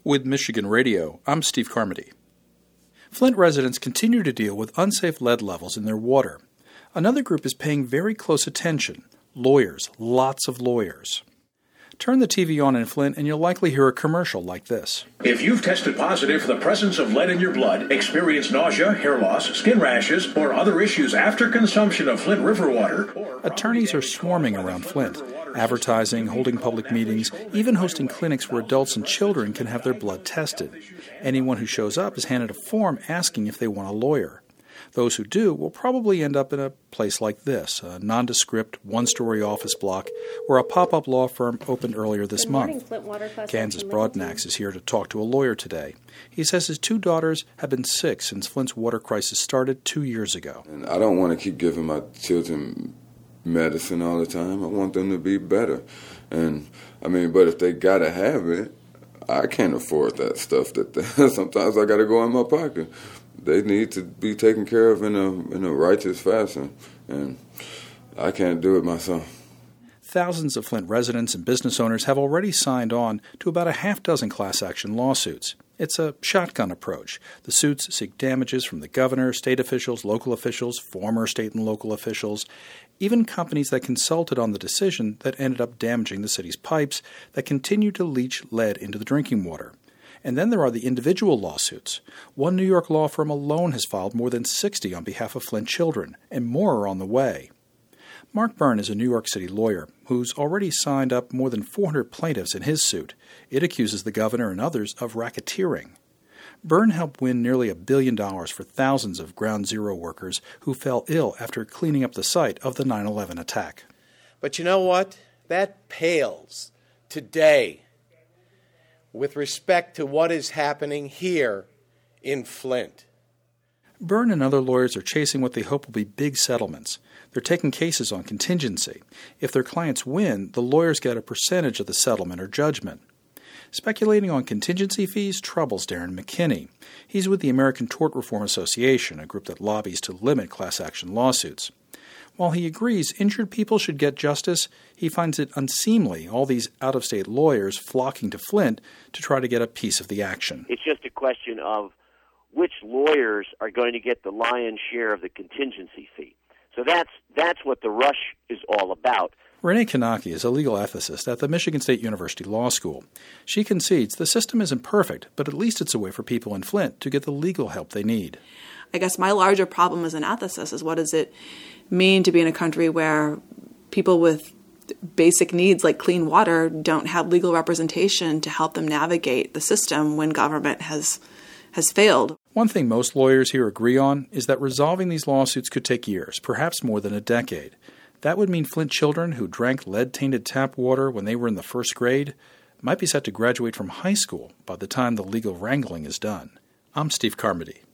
With Michigan Radio, I'm Steve Carmody. Flint residents continue to deal with unsafe lead levels in their water. Another group is paying very close attention. Lawyers, lots of lawyers. Turn the TV on in Flint and you'll likely hear a commercial like this. If you've tested positive for the presence of lead in your blood, experience nausea, hair loss, skin rashes, or other issues after consumption of Flint River water... Attorneys are swarming around Flint, advertising, holding public meetings, even hosting clinics where adults and children can have their blood tested. Anyone who shows up is handed a form asking if they want a lawyer. Those who do will probably end up in a place like this, a nondescript, one-story office block where a pop-up law firm opened earlier this month. Kansas Broadnax is here to talk to a lawyer today. He says his two daughters have been sick since Flint's water crisis started 2 years ago. And I don't want to keep giving my children medicine all the time. I want them to be better. But if they got to have it, I can't afford that stuff. Sometimes I got to go in my pocket. They need to be taken care of in a righteous fashion, and I can't do it myself. Thousands of Flint residents and business owners have already signed on to about a half-dozen class action lawsuits. It's a shotgun approach. The suits seek damages from the governor, state officials, local officials, former state and local officials, even companies that consulted on the decision that ended up damaging the city's pipes that continue to leach lead into the drinking water. And then there are the individual lawsuits. One New York law firm alone has filed more than 60 on behalf of Flint children, and more are on the way. Mark Byrne is a New York City lawyer who's already signed up more than 400 plaintiffs in his suit. It accuses the governor and others of racketeering. Byrne helped win nearly $1 billion for thousands of Ground Zero workers who fell ill after cleaning up the site of the 9/11 attack. But you know what? That pales today with respect to what is happening here in Flint. Byrne and other lawyers are chasing what they hope will be big settlements. They're taking cases on contingency. If their clients win, the lawyers get a percentage of the settlement or judgment. Speculating on contingency fees troubles Darren McKinney. He's with the American Tort Reform Association, a group that lobbies to limit class action lawsuits. While he agrees injured people should get justice, he finds it unseemly all these out-of-state lawyers flocking to Flint to try to get a piece of the action. It's just a question of which lawyers are going to get the lion's share of the contingency fee. So that's what the rush is all about. Renee Kanaki is a legal ethicist at the Michigan State University Law School. She concedes the system isn't perfect, but at least it's a way for people in Flint to get the legal help they need. I guess my larger problem as an ethicist is what does it mean to be in a country where people with basic needs like clean water don't have legal representation to help them navigate the system when government has failed. One thing most lawyers here agree on is that resolving these lawsuits could take years, perhaps more than a decade. That would mean Flint children who drank lead-tainted tap water when they were in the first grade might be set to graduate from high school by the time the legal wrangling is done. I'm Steve Carmody.